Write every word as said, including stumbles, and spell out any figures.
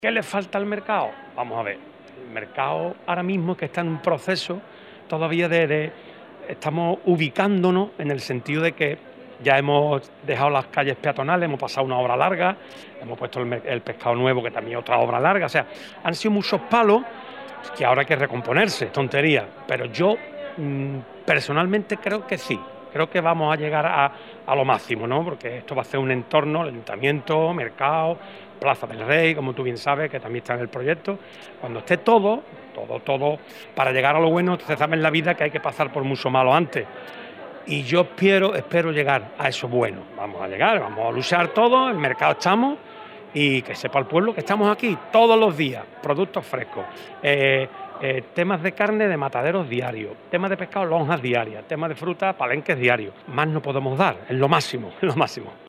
¿Qué le falta al mercado? Vamos a ver, el mercado ahora mismo que está en un proceso todavía de, de- estamos ubicándonos en el sentido de que ya hemos dejado las calles peatonales, hemos pasado una obra larga, hemos puesto el, mer- el pescado nuevo que también es otra obra larga, o sea, han sido muchos palos que ahora hay que recomponerse, tontería, pero yo mm, personalmente creo que sí, creo que vamos a llegar a, a lo máximo, ¿no? Porque esto va a ser un entorno, el ayuntamiento, mercado, Plaza del Rey, como tú bien sabes, que también está en el proyecto. Cuando esté todo, todo, todo, para llegar a lo bueno, se sabe en la vida que hay que pasar por mucho malo antes. Y yo espero, espero llegar a eso bueno. Vamos a llegar, vamos a luchar todos, el mercado estamos, y que sepa el pueblo que estamos aquí todos los días, productos frescos, eh, eh, temas de carne de mataderos diarios, temas de pescado lonjas diarias, temas de fruta palenques diarios. Más no podemos dar, es lo máximo, es lo máximo.